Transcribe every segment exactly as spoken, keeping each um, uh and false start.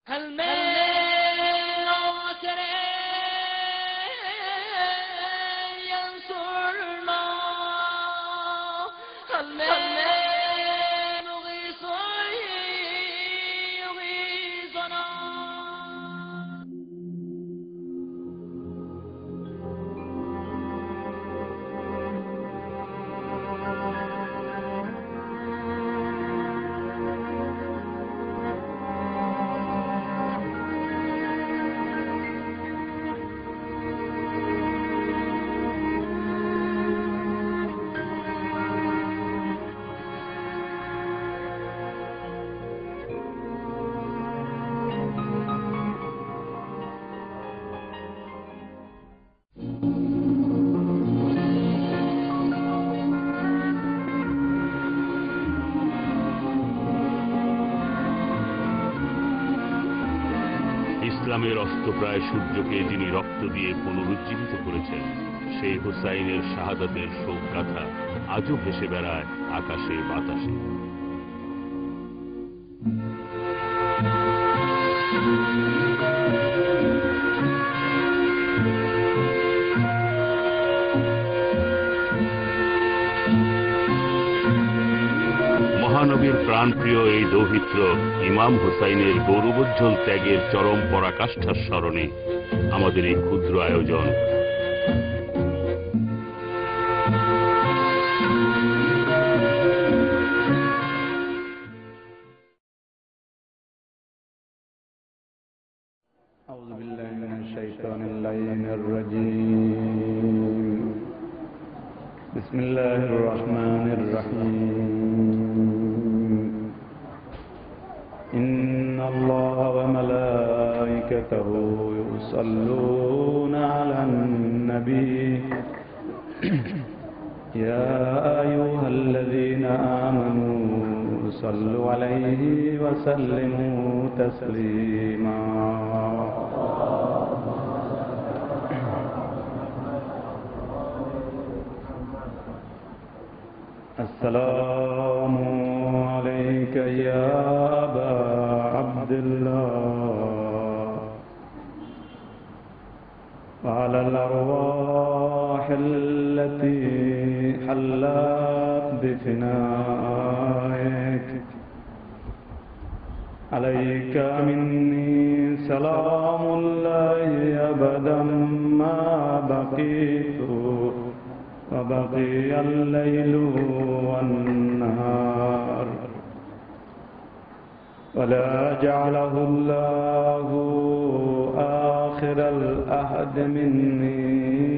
ইসলামের অস্তপ্রায় সূর্যকে যিনি রক্ত দিয়ে পুনরুজ্জীবিত করেছেন, সেই হুসাইনের শাহাদাতের শোক গাথা আজও ভেসে বেড়ায় আকাশে বাতাসে। মহানবীর প্রাণপ্রিয় এই দৌহিত্র ইমাম হুসাইনের গৌরবোজ্জ্বল ত্যাগের চরম পরাকাষ্ঠার স্মরণে আমাদের এই ক্ষুদ্র আয়োজন। আউযু বিল্লাহি মিনাশ শাইতানির লাইনির রাজীম। বিসমিল্লাহির রহমানির রহিম। ইন্নাল্লাহা ওয়া মালাইকাতাহু ইউসাল্লুনা আলান নবী ইয়া আইয়ুহাল্লাযীনা আমানু সাল্লু আলাইহি ওয়া সাল্লিমু তাসলিমা। আসসালামু আলাইকা ইয়া আবা আব্দুল্লাহ ওয়া আলাল আরওয়াহিল্লাতী হাল্লাত বিফিনাইক আলাইকা মিন্নী সালামুল্লাহি আবাদাম মা বাকিতু وبقي الليل والنهار ولا جعله الله آخر الأحد مني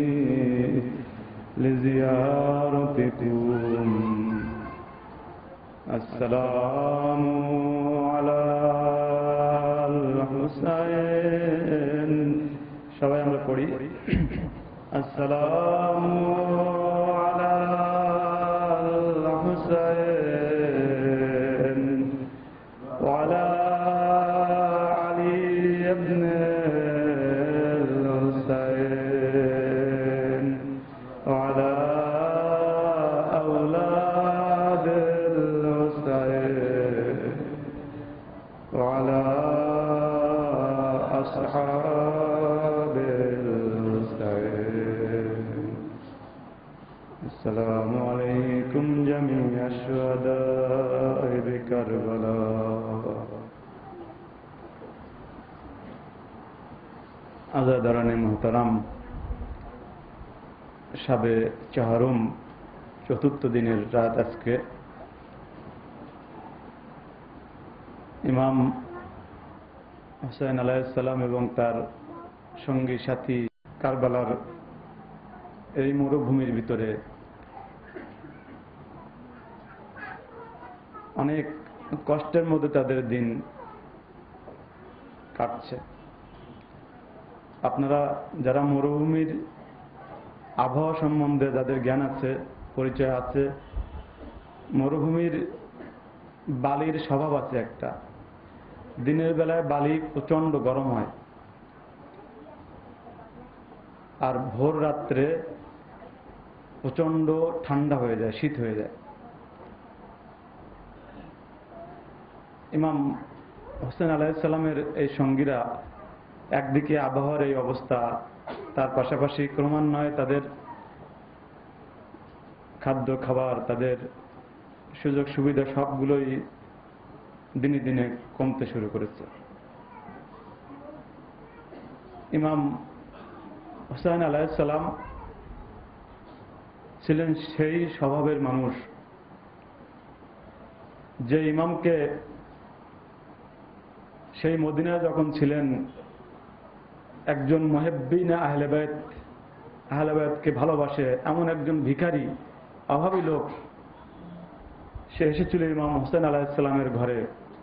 لزيارتكم. السلام على الحسين. সবাই আমরা পড়ি আসসালামু আলা হুসাইন ওয়া আলা আলী ইবনে হুসাইন ওয়া আলা আওলাদিল হুসাইন ওয়া আলা আসহাবিল السلام عليكم جميع الشهداء بكربلاء. আজাদারানে মুহতারাম, শাবে চাহারুম চতুর্থ দিনের রাত আজকে ইমাম হুসাইন আলাইহিস সালাম এবং তার সঙ্গী সাথী কারবালার এই মরুভূমির ভিতরে অনেক কষ্টের মধ্যে তাদের দিন কাটছে। আপনারা যারা মরুভূমির আবহাওয়া সম্বন্ধে যাদের জ্ঞান আছে, পরিচয় আছে, মরুভূমির বালির স্বভাব আছে একটা, দিনের বেলায় বালি প্রচন্ড গরম হয় আর ভোর রাত্রে প্রচন্ড ঠান্ডা হয়ে যায়, শীত হয়ে যায়। ইমাম হোসেন আলাইহিসসালামের এই সঙ্গীরা একদিকে আবহাওয়ার এই অবস্থা, তার পাশাপাশি ক্রমান্বয়ে তাদের খাদ্য খাবার, তাদের সুযোগ সুবিধা সবগুলোই দিনে দিনে কমতে শুরু করেছে। ইমাম হোসেন আলাইহিসসালাম ছিলেন সেই স্বভাবের মানুষ যে ইমামকে সেই মদিনায় যখন ছিলেন একজন মুহিব্বিন আহলে বাইত, আহলে বাইতকে ভালোবাসে এমন একজন ভিখারি, অভাবী লোক, সে এসেছিল ইমাম হোসেন আলাইহিসসালামের ঘরে।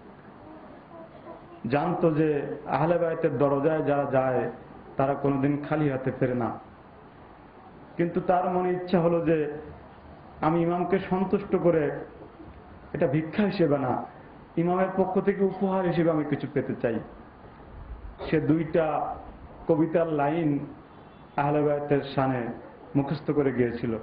জানতো যে আহলে বাইতের দরজায় যারা যায় তারা কোনোদিন খালি হাতে ফেরে না, কিন্তু তার মনে ইচ্ছা হলো যে আমি ইমামকে সন্তুষ্ট করে, এটা ভিক্ষা হিসেবে না, ইমামের পক্ষ থেকে উপহার হিসেবে আমি কিছু পেতে চাই। সে দুইটা কবিতার লাইন আহলে বাইতের শানে মুখস্থ করে গিয়েছিল।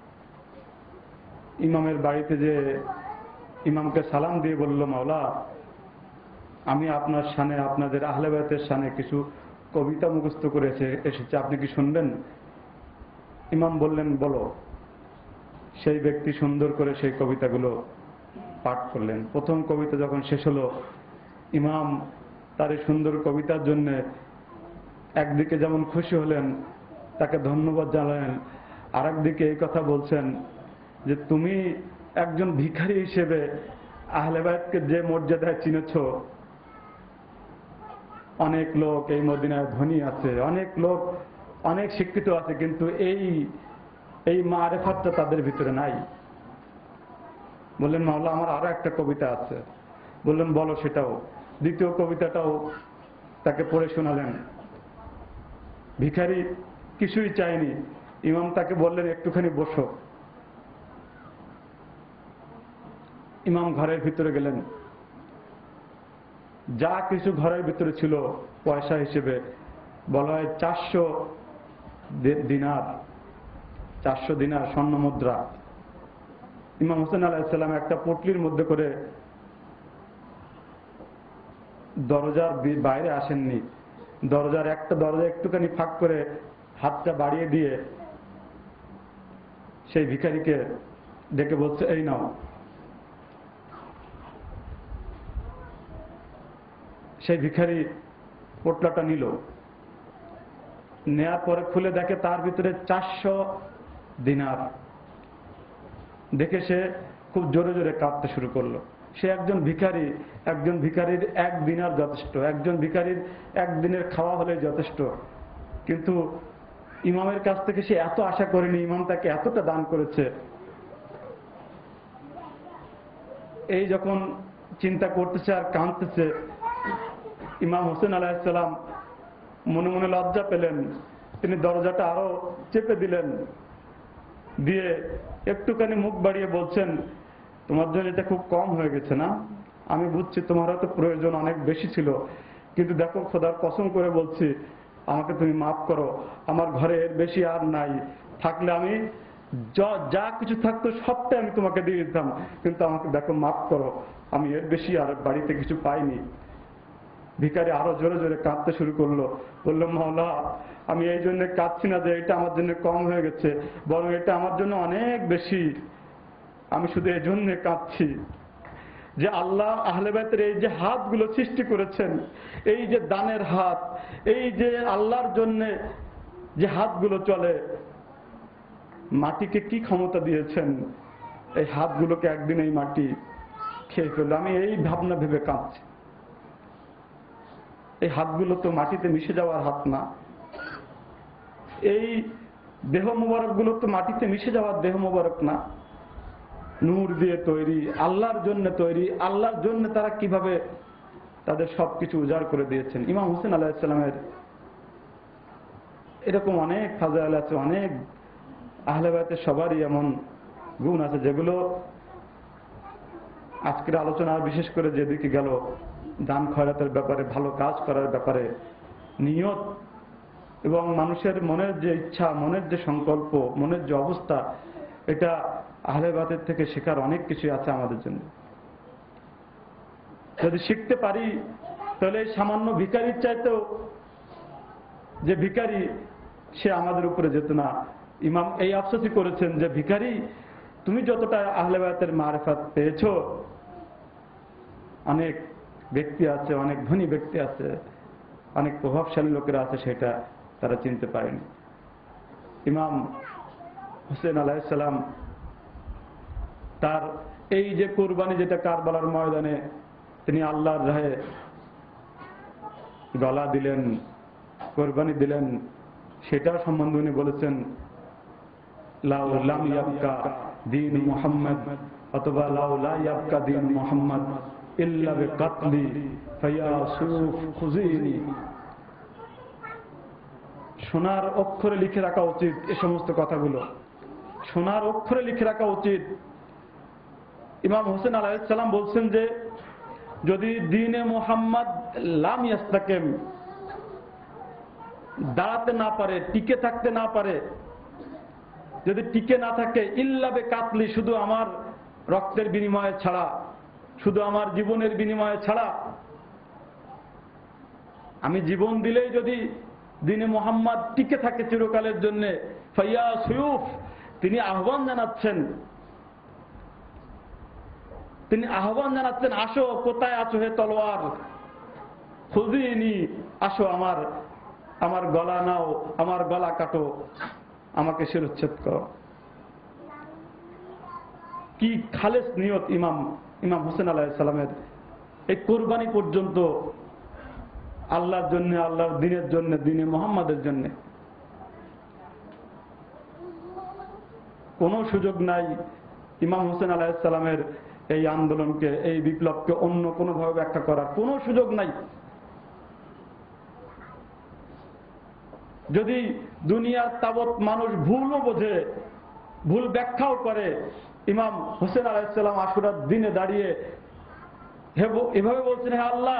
ইমামের বাড়িতে যে ইমামকে সালাম দিয়ে বলল, মাওলা আমি আপনার শানে, আপনাদের আহলে বাইতের শানে কিছু কবিতা মুখস্থ করেছে এসেছে, আপনি কি শুনবেন? ইমাম বললেন, বলো। সেই ব্যক্তি সুন্দর করে সেই কবিতাগুলো পাঠ করলেন। প্রথম কবিতা যখন শেষ হলো, ইমাম তার এই সুন্দর কবিতার জন্য একদিকে যেমন খুশি হলেন, তাকে ধন্যবাদ জানালেন, আর একদিকে এই কথা বলছেন যে তুমি একজন ভিখারি হিসেবে আহলে বাইতকে যে মর্যাদায় চিনেছ, অনেক লোক এই মদিনায় ধনী আছে, অনেক লোক অনেক শিক্ষিত আছে, কিন্তু এই এই মারেফাতটা তাদের ভিতরে নাই। বললেন, মাওলা আমার আরো একটা কবিতা আছে। বললেন, বলো সেটাও। দ্বিতীয় কবিতাটাও তাকে পড়ে শোনালেন। ভিখারি কিছুই চায়নি। ইমাম তাকে বললেন, একটুখানি বসো। ইমাম ঘরের ভিতরে গেলেন। যা কিছু ঘরের ভিতরে ছিল পয়সা হিসেবে বলা হয় চারশো দিনার, চারশো দিনার স্বর্ণ মুদ্রা। ইমাম হোসেন আলাইহিসসালাম একটা পটলির মধ্যে করে দরজার বাইরে আসেননি, দরজার একটা দরজা একটুখানি ফাঁক করে হাতটা বাড়িয়ে দিয়ে সেই ভিখারিকে ডেকে বলছে, এই নাও। সেই ভিখারি পোটলাটা নিল, নেয়ার পরে খুলে দেখে তার ভিতরে চারশো দিনার। দেখে সে খুব জোরে জোরে কাঁদতে শুরু করলো। সে একজন ভিখারি, একজন ভিখারির এক দিনার যথেষ্ট, একজন ভিখারির একদিনের খাওয়া হলে যথেষ্ট, কিন্তু ইমামের কাছ থেকে সে এত আশা করেনি, ইমাম তাকে এতটা দান করেছে। এই যখন চিন্তা করতেছে আর কাঁদতেছে, ইমাম হোসেন আলাইহিসসালাম মনে মনে লজ্জা পেলেন। তিনি দরজাটা আরো চেপে দিলেন, দিয়ে একটুখানি মুখ বাড়িয়ে বলছেন, তোমার জন্য এটা খুব কম হয়ে গেছে না? আমি বুঝছি তোমার হয়তো প্রয়োজন অনেক বেশি ছিল, কিন্তু দেখো খোদার কসম করে বলছি, আমাকে তুমি মাফ করো, আমার ঘরে এর বেশি আর নাই, থাকলে আমি যা কিছু থাকতো সবটাই আমি তোমাকে দিয়ে দিতাম, কিন্তু আমাকে দেখো মাফ করো, আমি এর বেশি আর বাড়িতে কিছু পাইনি। ভিখারি আরো জোরে জোরে কাঁদতে শুরু করলো, বললো, মাওলা আমি এই জন্য কাঁদছি না যে এটা আমার জন্য কম হয়ে গেছে, বরং এটা আমার জন্য অনেক বেশি। আমি শুধু এই জন্য কাঁদছি যে আল্লাহ আহলে বাইতের এই যে হাতগুলো সৃষ্টি করেছেন, এই যে দানের হাত, এই যে আল্লাহর জন্য যে হাতগুলো চলে, মাটিকে কি ক্ষমতা দিয়েছেন, এই হাতগুলোকে একদিন এই মাটি খেয়ে ফেললো। আমি এই ভাবনা ভেবে কাঁদছি। এই হাতগুলো তো মাটিতে মিশে যাওয়ার হাত না, এই দেহ মোবারক গুলো তো মাটিতে মিশে যাওয়ার দেহ মোবারক না, নূর দিয়ে তৈরি, আল্লাহর জন্য তৈরি। আল্লাহর জন্য তারা কিভাবে তাদের সবকিছু উজাড় করে দিয়েছেন। ইমাম হোসেন আলাইহিসসালামের এরকম অনেক ফাজাইল আছে, অনেক আহলে বাইতের সবারই এমন গুণ আছে যেগুলো আজকের আলোচনা বিশেষ করে যেদিকে গেল দান খয়রাতের ব্যাপারে, ভালো কাজ করার ব্যাপারে, নিয়ত এবং মানুষের মনের যে ইচ্ছা, মনের যে সংকল্প, মনের যে অবস্থা, এটা আহলে বাইতের থেকে শেখার অনেক কিছু আছে আমাদের জন্য। যদি শিখতে পারি তাহলে এই সামান্য ভিখারির চাইতেও যে ভিখারি সে আমাদের উপরে যেত না। ইমাম এই আফসোসই করেছেন যে ভিখারি তুমি যতটা আহলে বায়াতের মারিফাত পেয়েছো, অনেক ব্যক্তি আছে, অনেক ধনী ব্যক্তি আছে, অনেক প্রভাবশালী লোকেরা আছে, সেটা তারা চিনতে পারেনি। ইমাম হোসেন আলাইহিস সালাম তার এই যে কুরবানি, যেটা কারবালার ময়দানে তিনি আল্লাহর রাহে গলা দিলেন, কোরবানি দিলেন, সেটা সম্বন্ধে উনি বলেছেন লাউ লাম ইয়াবকা দীন মুহাম্মদ অথবা লাউ লা ইয়াবকা দীন মুহাম্মদ ইল্লা বিকাতলি ফায়া সুফ খুজিনি। সোনার অক্ষরে লিখে রাখা উচিত এই সমস্ত কথাগুলো, সোনার অক্ষরে লিখে রাখা উচিত। ইমাম হোসেন আলাইহিস সালাম বলছেন যে যদি দ্বীনে মুহাম্মদ লাম ইয়াস্তাকিম, দাঁড়াতে না পারে, টিকে থাকতে না পারে, যদি টিকে না থাকে, ইল্লা বিকাতলি, শুধু আমার রক্তের বিনিময়ে ছাড়া, শুধু আমার জীবনের বিনিময়ে ছাড়া, আমি জীবন দিলেই যদি দ্বীনে মুহাম্মদ টিকে থাকে চিরকালের জন্য, ফাইয়া সুয়ুফ, তিনি আহ্বান জানাচ্ছেন, তিনি আহ্বান জানাচ্ছেন আসো, কোথায় আছো হে তলোয়ার, খুজিনি, আসো আমার আমার গলা নাও, আমার গলা কাটো, আমাকে শিরচ্ছেদ করো। কি খালেস নিয়ত ইমাম ইমাম হোসেন আলাইহিস সালামের। এই কোরবানি পর্যন্ত আল্লাহর জন্য, আল্লাহর দ্বীনের জন্য, দ্বীনে মুহাম্মাদের জন্য। কোনো সুযোগ নাই ইমাম হোসেন আলাইহিস সালামের এই আন্দোলনকে, এই বিপ্লবকে অন্য কোনোভাবে ব্যাখ্যা করার কোনো সুযোগ নাই। যদি দুনিয়ার তাবৎ মানুষ ভুলও বোঝে, ভুল ব্যাখ্যাও করে, ইমাম হোসেন আলাইহিস সালাম আশুরার দিনে দাঁড়িয়ে এভাবে বলছেন, হে আল্লাহ,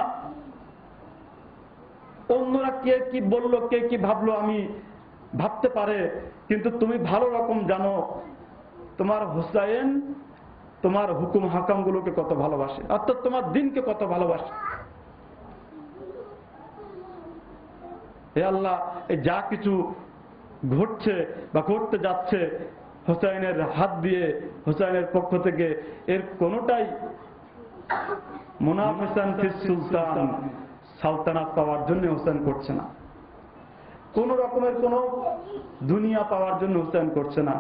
অন্যরা কে কি বললো, কে কি ভাবলো আমি ভাবতে পারে, কিন্তু তুমি ভালো রকম জানো তোমার হুসাইন তোমার হুকুম হাকামগুলোকে কত ভালোবাসে, অর্থাৎ তোমার দিনকে কত ভালোবাসে। হে আল্লাহ, এই যা কিছু ঘটছে বা ঘটতে যাচ্ছে হুসাইনের হাত দিয়ে, হুসাইনের পক্ষ থেকে, এর কোনোটাই মুনাফিসান ফিস সুলতান, সালতানাত পাওয়ার জন্য হুসাইন করছে না, কোন রকমের কোন দুনিয়া পাওয়ার জন্য হুসাইন করছে না।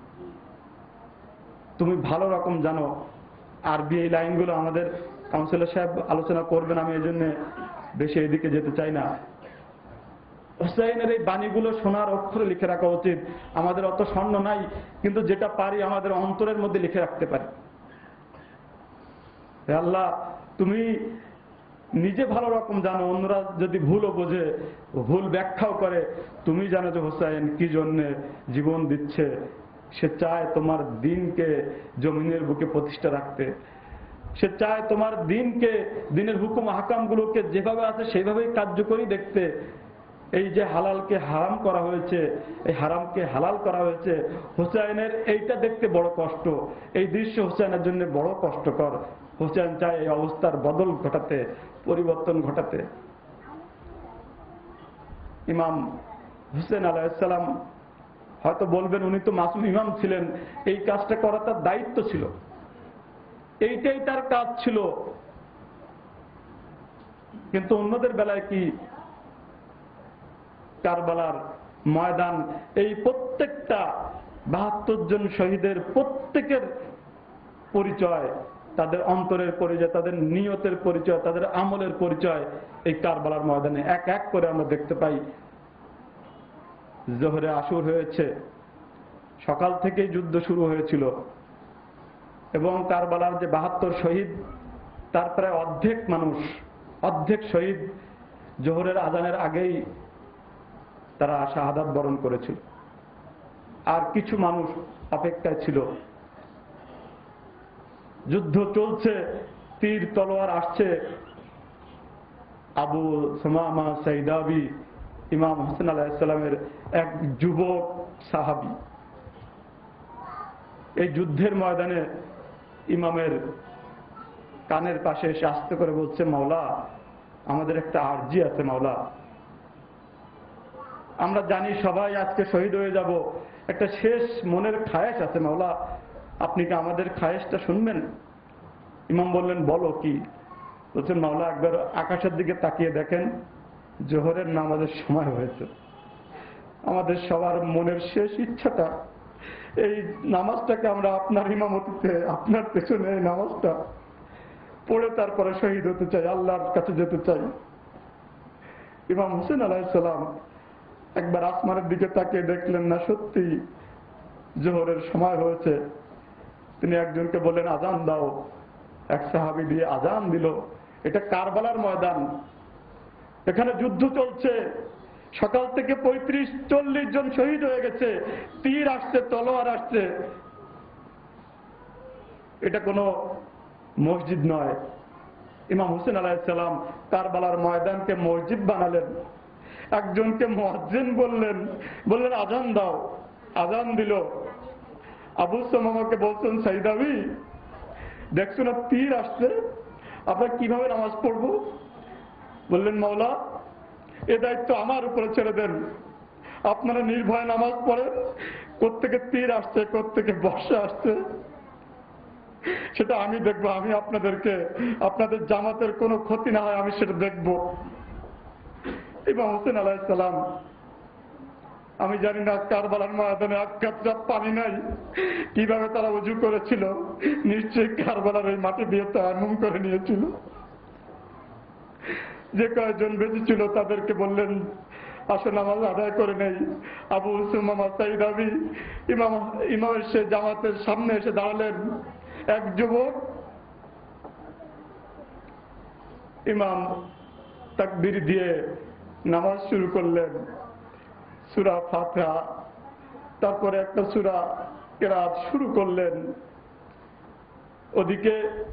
তুমি ভালো রকম জানো। আরবি এই লাইনগুলো আমাদের কাউন্সিলর সাহেব আলোচনা করবেন, আমি এই জন্য বেশি এদিকে যেতে চাই না। হুসাইনের এই বাণীগুলো সোনার অক্ষরে লিখে রাখা উচিত। আমাদের অত স্বর্ণ নাই, কিন্তু যেটা পারি আমাদের অন্তরের মধ্যে লিখে রাখতে পারি। হে আল্লাহ, তুমি নিজে ভালো রকম জানো, অন্যরা যদি ভুলও বোঝে, ভুল ব্যাখ্যাও করে, তুমি জানো যে হুসাইন কি জন্য জীবন দিচ্ছে। সে চায় তোমার দিনকে জমিনের বুকে প্রতিষ্ঠা রাখতে, সে চায় তোমার দিনকে, দিনের হুকুম হাকামগুলোকে যেভাবে আছে সেইভাবেই কার্যকরী দেখতে। এই যে হালালকে হারাম করা হয়েছে, এই হারামকে হালাল করা হয়েছে, হুসাইনের এইটা দেখতে বড় কষ্ট, এই দৃশ্য হুসাইনের জন্য বড় কষ্টকর। হুসাইন চায় এই অবস্থার বদল ঘটাতে, পরিবর্তন ঘটাতে। ইমাম হুসেন আলাইহিস সালাম হয়তো বলবেন উনি তো মাসুম ইমাম ছিলেন, এই কাজটা করা তার দায়িত্ব ছিল, এইটাই তার কাজ ছিল। কিন্তু অন্যদের বেলায় কি? কারবালার ময়দান, এই প্রত্যেকটা বাহাত্তর জন শহীদের প্রত্যেকের পরিচয়, তাদের অন্তরের পরিচয়, তাদের নিয়তের পরিচয়, তাদের আমলের পরিচয় এই কারবালার ময়দানে এক এক করে আমরা দেখতে পাই। জোহরে আসর হয়েছে, সকাল থেকেই যুদ্ধ শুরু হয়েছিল, এবং কারবালার যে বাহাত্তর শহীদ, তার প্রায় অর্ধেক মানুষ, অর্ধেক শহীদ জোহরের আজানের আগেই তারা শাহাদাত বরণ করেছিল, আর কিছু মানুষ অপেক্ষায় ছিল। যুদ্ধ চলছে, তীর তলোয়ার আসছে। আবু সুমামা সাইদাবি, ইমাম হোসেন আলাইহিস সালামের এক যুবক সাহাবী, এই যুদ্ধের ময়দানে ইমামের কানের পাশে এসে আস্তে করে বলছে, মাওলা, আমাদের একটা আরজি আছে মাওলা। আমরা জানি সবাই আজকে শহীদ হয়ে যাব, একটা শেষ মনের খায়েশ আছে মাওলা, আপনি কি আমাদের খায়েশটা শুনবেন? ইমাম বললেন, বলো কি? বলছেন, মাওলা একবার আকাশের দিকে তাকিয়ে দেখেন, জোহরের নামাজের সময় হয়েছে। আমাদের সবার মনের শেষ ইচ্ছাটা এই নামাজটাকে আমরা আপনার ইমামতিতে, আপনার পেছনে এই নামাজটা পড়ে তারপরে শহীদ হতে চাই, আল্লাহর কাছে যেতে চাই। ইমাম হোসেন আলাইহিস সালাম একবার আসমানের দিকে তাকিয়ে দেখলেন না সত্যি জোহরের সময় হয়েছে। তিনি একজনকে বললেন, আজান দাও। এক সাহাবী দিয়ে আজান দিল। এটা কারবালার ময়দান, এখানে যুদ্ধ চলছে, সকাল থেকে পঁয়ত্রিশ চল্লিশ জন শহীদ হয়ে গেছে, তীর আসছে, তলোয়ার আসছে। এটা কোনো মসজিদ নয়। ইমাম হোসেন আলাইহিস সালাম কারবালার ময়দানকে মসজিদ বানালেন। একজনকে মুয়াজ্জিন বললেন, বললেন আজান দাও। আজান দিল। আবু সুমামাকে বলছেন, সাইদাবি দেখছো না তীর আসছে, আমরা কিভাবে নামাজ পড়বো? বললেন, মাওলা এ দায়িত্ব আমার উপরে ছেড়ে দেন, আপনারা নির্ভয়ে নামাজ পড়েন, কোত্থেকে তীর আসছে, কোত্থেকে বর্ষা আসছে সেটা আমি দেখবো। আমি আপনাদেরকে, আপনাদের জামাতের কোনো ক্ষতি না হয় আমি সেটা দেখবো। ইমাম হোসেন আলাইহিস সালাম, আমি জানি না কারবালার ময়দানে এক কাতরা পানি নাই, কিভাবে তারা ওযু করেছিল, নিশ্চয়ই কারবালার এই মাটি দিয়ে তায়াম্মুম করে নিয়েছিল। যে কয়েকজন বেঁচে ছিল তাদেরকে বললেন, আসো নামাজ আদায় করে নেই। আবু সুমামা সাইদাবি ইমাম ইমামের সে জামাতের সামনে এসে দাঁড়ালেন। এক যুবক ইমাম তাকবীর দিয়ে নামাজ শুরু করলেন, সূরা ফাতিহা, তারপরে একটা সূরা কেরাত শুরু করলেন। ওদিকে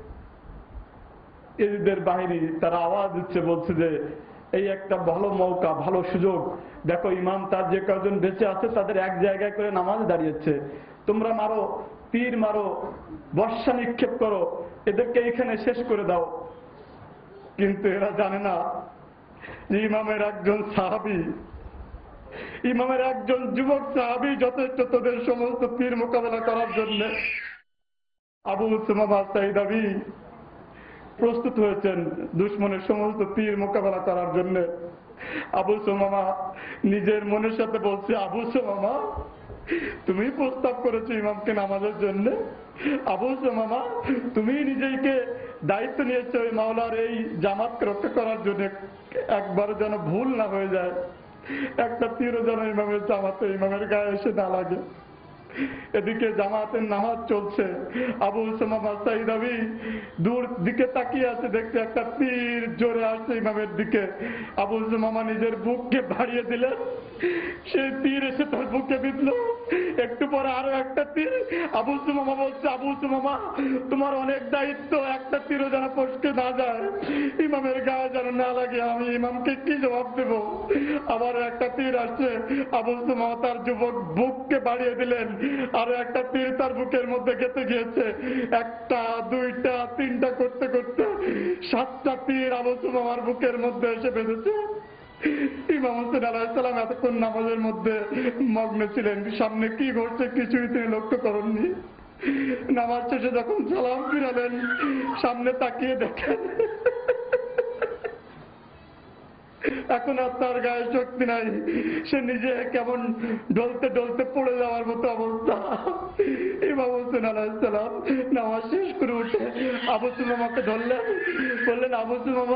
এদের বাহিনী তারা আওয়াজ দিচ্ছে, বলছে যে এই একটা ভালো মৌকা, ভালো সুযোগ, দেখো ইমাম তার যে কজন বেঁচে আছে তাদের এক জায়গায় করে নামাজ দাঁড়িয়েছে, তোমরা মারো, তীর মারো, বর্ষা নিক্ষেপ করো, এদেরকে এখানে শেষ করে দাও। কিন্তু এরা জানে না যে ইমামের একজন সাহাবী, ইমামের একজন যুবক সাহাবী যথেষ্ট তোদের সমস্ত তীর মোকাবেলা করার জন্য। আবু সুমামা সাইদাবি প্রস্তুত হয়েছেন দুশমনের সমস্ত তীর মোকাবেলা করার জন্য। আবু সুমামা নিজের মনের সাথে বলছে, আবু সুমামা তুমি প্রস্তাব করেছো ইমামকে নামাজের জন্য, আবু সুমামা তুমি নিজেকে দায়িত্ব নিয়েছো ওই মাওলার এই জামাতকে রক্ষা করার জন্য, একবার যেন ভুল না হয়ে যায়, একটা তীরও যেন ইমামের জামাতে ইমামের গায়ে এসে না লাগে। এদিকে জামাতের নামাজ চলছে, আবু সুমামা সাইদাবি দূর দিকে তাকিয়ে আছে, দেখতে একটা তীর জোরে আসছে ইমামের দিকে। আবু সুমামা নিজের বুককে বাড়িয়ে দিলেন, সেই তীর এসে তার বুকে বিঁধল। একটু পরে আরো একটা তীর। আবু সুমামা বলছে, আবু সুমামা তোমার অনেক দায়িত্ব, একটা তীরও যেন ফসকে না যায়, ইমামের গায়ে যেন না লাগে, আমি ইমামকে কি জবাব দেব? আবার একটা তীর আসছে, আবু সুমামা তার যুবক বুককে বাড়িয়ে দিলেন, আর একটা তীর তার বুকের মধ্যে গেঁথে গিয়েছে। একটা, দুইটা, তিনটা করতে করতে সাতটা তীর আবু সুমামার বুকের মধ্যে এসে বেঁধেছে। ইমাম হোসেন আলাইহিস সালাম এতক্ষণ নামাজের মধ্যে মগ্ন ছিলেন, সামনে কি ঘটছে কিছুই তিনি লক্ষ্য করেননি। নামাজ শেষে যখন সালাম ফিরালেন, সামনে তাকিয়ে দেখেন এখন আর তার গায়ে শক্তি নাই, সে নিজে কেমন ডলতে ডলতে পড়ে যাওয়ার মতো অবস্থা। ইমাম হোসেন আলাইহিস সালাম নামাজ শেষ করে উঠে আবু সুমামাকে ধরলেন, বললেন, আবু সুমামা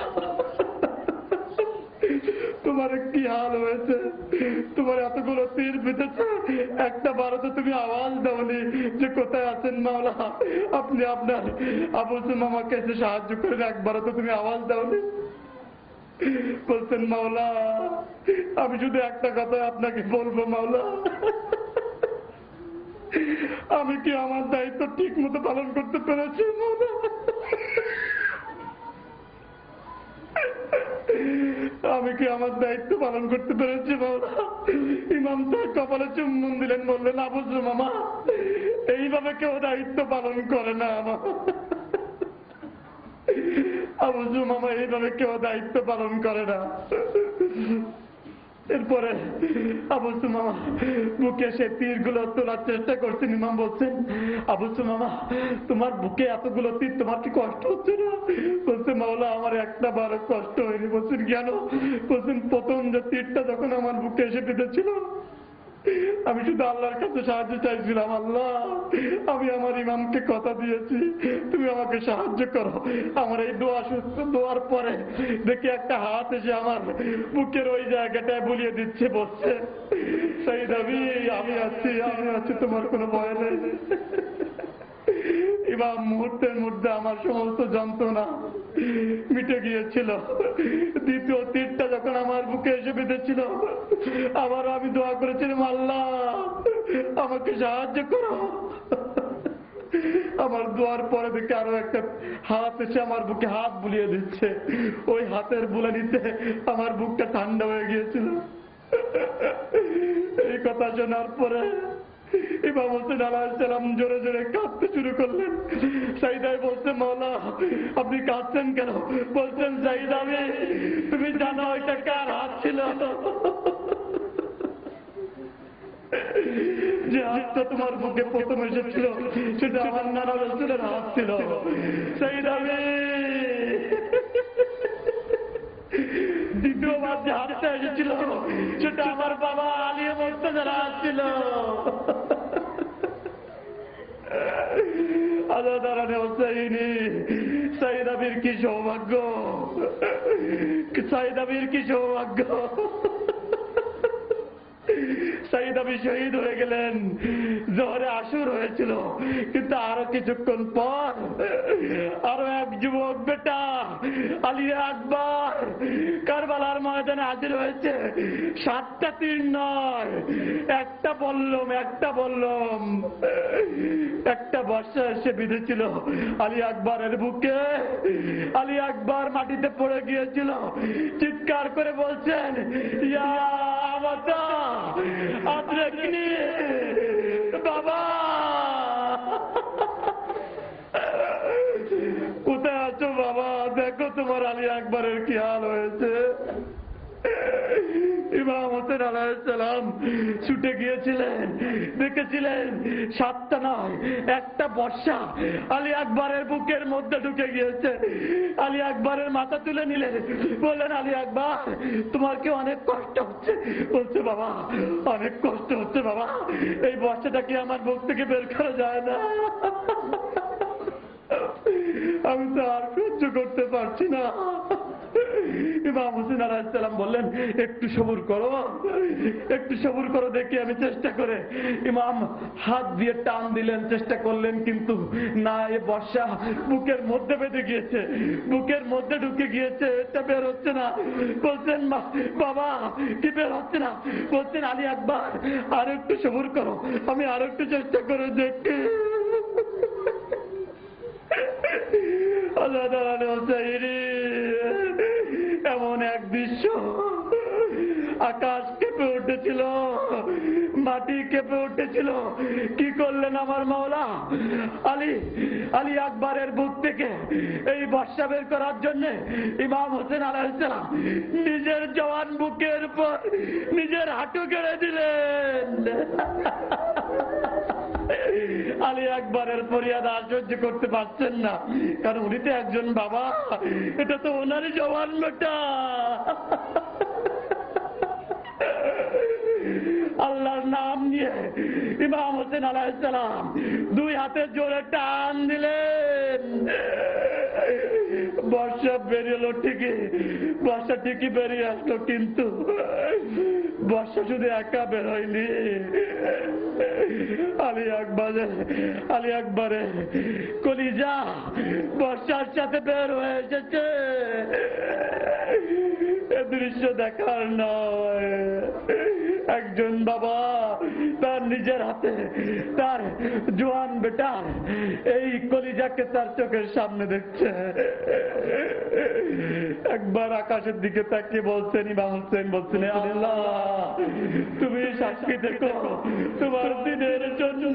তোমার কি হাল হয়েছে? তোমার এতগুলো তীর বিঁধেছে, একটা বারো তো তুমি আওয়াজ দাওনি যে কোথায় আছেন মাওলা, আপনি আপনার আবু সুমামাকে এসে সাহায্য করেন, একবারও তো তুমি আওয়াজ দাওনি। বলছেন, মাওলা আমি শুধু একটা কথা আপনাকে বলবো, মাওলা আমি কি আমার দায়িত্ব ঠিক মতো পালন করতে পেরেছি? মাওলা আমি কি আমার দায়িত্ব পালন করতে পেরেছি? মাওলা ইমাম তার কপালে চুম্বন দিলেন, বললেন, আবু সুমামা এইভাবে কেউ দায়িত্ব পালন করে না। আমার আবু বুঝু মামা এইভাবে কেউ দায়িত্ব পালন করে না। এরপরে আবু সুমামা বুকে সে তীর গুলো তোলার চেষ্টা করছেন। ইমাম বলছেন, আবু সুমামা তোমার বুকে এতগুলো তীর, তোমার কি কষ্ট হচ্ছে না? বলছে, মাওলা আমার একটা বারো কষ্ট হয়নি। বলছেন, কেন? বলছেন, প্রথম যে তীরটা যখন আমার বুকে এসে বিঁধেছিল, আমি শুধু আল্লাহর কাছে সাহায্য চাইছিলাম, আল্লাহ আমি আমার ইমামকে কথা দিয়েছি, তুমি আমাকে সাহায্য করো। আমার এই দোয়া সুস্থ দোয়ার পরে দেখি একটা হাত এসে আমার বুকের ওই জায়গাটায় বুলিয়ে দিচ্ছে, বলছে, সেই দাবি আমি আছি, আমি আছি, তোমার কোনো ভয় নেই। ইমাম মুহূর্তের মধ্যে আমার সমস্ত যন্ত্রণা মিটে গিয়েছিল। দ্বিতীয় তীরটা যখন আমার বুকে এসে বেঁধেছিল, আবার আমি দোয়া করেছিলাম, আল্লাহ আমাকে সাহায্য করো। আমার দোয়ার পরে দেখে আরো একটা হাত এসে আমার বুকে হাত বুলিয়ে দিচ্ছে। ওই হাতের বুলানিতে আমার বুকটা ঠান্ডা হয়ে গিয়েছিল। এই কথা শোনার পরে ইমাম হোসেন আলাইহিস সালাম জোরে জোরে কাঁদতে শুরু করলেন। সাইদাই বলছে, মাওলা আপনি কাঁদছেন কেন? বলছেন, সাইদা আমি, তুমি জানো এটা কার হাত ছিল? যে হাতটা তোমার বুকে প্রথম এসেছিল সেটা আমার নানা রাসূলের হাত ছিল। সাইদা আমি, দ্বিতীয়বার যে হাতটা এসেছিল সেটা আমার বাবা আলী মুর্তজার হাত ছিল। আজাদারানে হোসাইনি, সাইদ আমির কি সৌভাগ্য, সাইদ আমির কি সৌভাগ্য। সাইদ আমির শহীদ হয়ে গেলেন। জোহরে আসর হয়েছিল, কিন্তু আরো কিছুক্ষণ পর আরো এক যুবক বেটা আলী আকবর কারবালার ময়দানে হাজির হয়েছে। সাতটা তীর নয়, একটা বললাম, একটা বললাম, একটা বর্ষা এসে বিঁধেছিল আলী আকবরের বুকে। আলী আকবর মাটিতে পড়ে গিয়েছিল, চিৎকার করে বলছেন, ইয়া আবাতা আদরাকনি, বাবা কোথায় আছো বাবা? দেখো তোমার আলী আকবরের কি হাল হয়েছে। ইমাম হোসেন আলাইহিস সালাম ছুটে গিয়েছিলেন, দেখেছিলেন সাতটা নয় একটা বর্ষা আলী আকবরের বুকের মধ্যে ঢুকে গিয়েছে। আলী আকবরের মাথা তুলে নিলেন, বললেন, আলী আকবর তোমার কি অনেক কষ্ট হচ্ছে? বলছে, বাবা অনেক কষ্ট হচ্ছে বাবা, এই বর্ষাটা কি আমার বুক থেকে বের করা যায় না? আমি তো আর সহ্য করতে পারছি না। ইমাম হোসেন আলাইহিস সালাম বললেন, একটু সবুর করো, একটু সবুর করো দেখি আমি চেষ্টা করে। ইমাম হাত দিয়ে টান দিলেন, চেষ্টা করলেন, কিন্তু না, এ বর্ষা বুকের মধ্যে বেঁধে গিয়েছে, বুকের মধ্যে ঢুকে গিয়েছে, এটা বের হচ্ছে না। বলছেন, বাবা কি বের হচ্ছে না? বলছেন, আলী আকবর আর একটু সবুর করো, আমি আর একটু চেষ্টা করে দেখি। এমন এক দৃশ্য, আকাশ কেঁপে উঠেছিল, মাটি কেঁপে উঠেছিল। কি করলেন আমার মাওলা? আলী আলী আকবরের বুক থেকে এই বর্ষা বের করার জন্য ইমাম হোসেন আলাইহিস সালাম নিজের জওয়ান বুকের উপর নিজের হাঁটু গেড়ে দিলেন। আলী আকবরের ফরিয়াদ আর সহ্য করতে পারছেন না, কারণ উনি তো একজন বাবা, এটা তো ওনারই জওয়ান বেটা। আল্লাহর নাম নিয়ে ইমাম হোসেন আলাইহিস সালাম দুই হাতে জোরে টান দিলেন। বর্ষা বেরিয়ে এলো ঠিকই, বর্ষা ঠিকই বেরিয়ে আসলো, কিন্তু বর্ষা শুধু একা বের হয়নি। আলী আকবরে আলী আকবরে কলিজা বর্ষার সাথে বের হয়ে এসেছে। এ দৃশ্য দেখার নয়। একজন বাবা তার নিজের হাতে তার জোয়ান বেটার এই কলিজাকে তার চোখের সামনে দেখছে। একবার আকাশের দিকে তাকিয়ে বলছেন, ইমাম হোসেন বলছেন, আল্লাহ তুমি সাক্ষী দেখো তোমার দিনের জন্য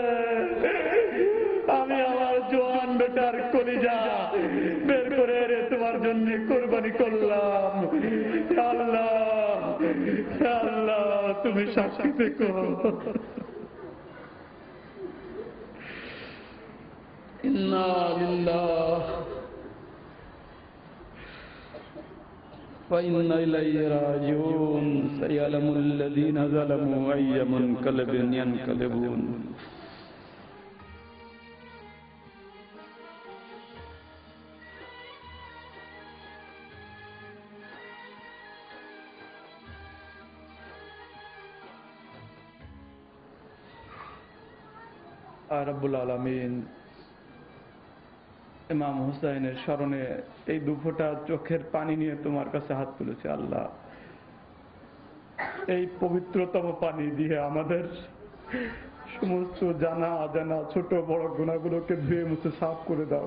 আমি আমার জোয়ান বেটার কলিজা বের করে কোরবানি করলাম। হে আল্লাহ, হে আল্লাহ, তুমি সাক্ষী থেকো। ইন্না লিল্লাহি ওয়া ইন্না ইলাইহি রাজিউন। সায়ালামুল লাযীনা যালামু আইয়া মুনকালিবিন ইয়ানকালিবুন। আর রব্বুল আলামিন ইমাম হুসাইনের স্মরণে এই দুফোঁটা চোখের পানি নিয়ে তোমার কাছে হাত তুলেছে। আল্লাহ, এই পবিত্রতম পানি দিয়ে আমাদের সমস্ত জানা অজানা ছোট বড় গুনাহগুলোকে ধুয়ে মুছে সাফ করে দাও।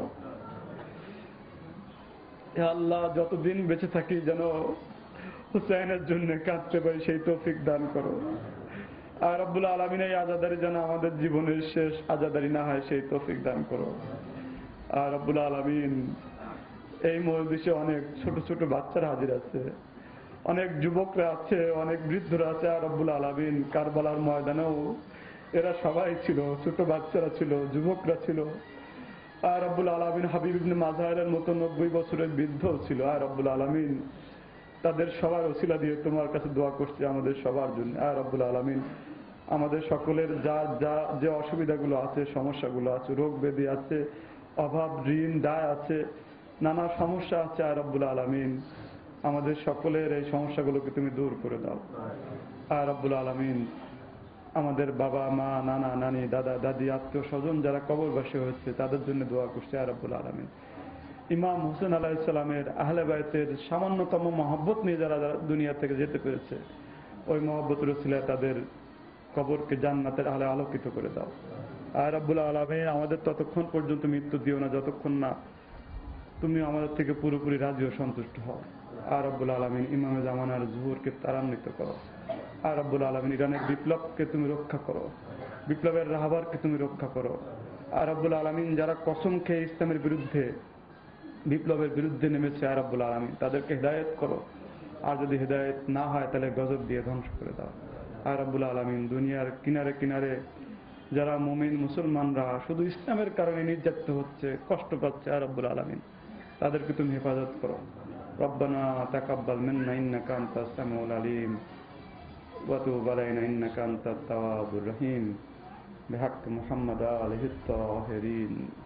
হে আল্লাহ, যতদিন বেঁচে থাকি যেন হুসাইনের জন্য কাঁদতে পারি সেই তৌফিক দান করো। আর রব্বুল আলামিন এই আজাদারি যেন আমাদের জীবনের শেষ আজাদারি না হয় সেই তৌফিক দান করো। আর রব্বুল আলামিন এই মজলিসে অনেক ছোট ছোট বাচ্চারা হাজির আছে, অনেক যুবকরা আছে, অনেক বৃদ্ধরা আছে। আর রব্বুল আলামিন কারবালার ময়দানেও এরা সবাই ছিল, ছোট বাচ্চারা ছিল, যুবকরা ছিল। আর রব্বুল আলামিন হাবিব ইবনে মাযহারের মতো নব্বই বছরের বৃদ্ধও ছিল। আর রব্বুল আলামিন তাদের সবার ওসিলা দিয়ে তোমার কাছে দোয়া করছি আমাদের সবার জন্য। আর রব্বুল আলামিন আমাদের সকলের যা যা যে অসুবিধাগুলো আছে, সমস্যাগুলো আছে, রোগ ব্যাধি আছে, অভাব ঋণ দায় আছে, নানা সমস্যা আছে। আর রব্বুল আলামিন আমাদের সকলের এই সমস্যাগুলোকে তুমি দূর করে দাও। আর রব্বুল আলামিন আমাদের বাবা মা, নানা নানি, দাদা দাদি, আত্মীয় স্বজন যারা কবরবাসী হয়েছে তাদের জন্য দোয়া করছে। আর রব্বুল আলামিন ইমাম হোসেন আলাইহিস সালামের আহলে বাইতের সামান্যতম মহব্বত নিয়ে যারা দুনিয়া থেকে যেতে পেরেছে, ওই মহব্বতের উসিলায় তাদের কবরকে জান্নাতের আলো আলোকিত করে দাও। আর রব্বুল আলামিন আমাদের ততক্ষণ পর্যন্ত মৃত্যু দিও না যতক্ষণ না তুমি আমাদের থেকে পুরোপুরি রাজি ও সন্তুষ্ট হও। আর রব্বুল আলামিন ইমামে জামানার জুহুরকে ত্বরান্বিত করো। আর রব্বুল আলামিন ইরানের বিপ্লবকে তুমি রক্ষা করো, বিপ্লবের রাহবারকে তুমি রক্ষা করো। আর রব্বুল আলামিন যারা কসম খেয়ে ইসলামের বিরুদ্ধে, বিপ্লবের বিরুদ্ধে নেমেছে, আর রব্বুল আলামিন তাদেরকে হেদায়েত করো। আর যদি হেদায়েত না হয় তাহলে গজব দিয়ে ধ্বংস করে দাও। আর রব্বুল আলামিন দুনিয়ার কিনারে কিনারে যারা মুমিন মুসলমানরা শুধু ইসলামের কারণে নির্যাতিত হচ্ছে, কষ্ট পাচ্ছে, আর রব্বুল আলামিন তাদেরকে তুমি হেফাজত করো। রব্বানা তাকাব্বাল মিন্না ইন্নাকা আনতাস সামিউল আলিম ওয়া তুব আলাইনা ইন্নাকা আনতাত তাওয়াবুর রহিম বিহাক্কি মুহাম্মাদ আলিহি الطاهرين।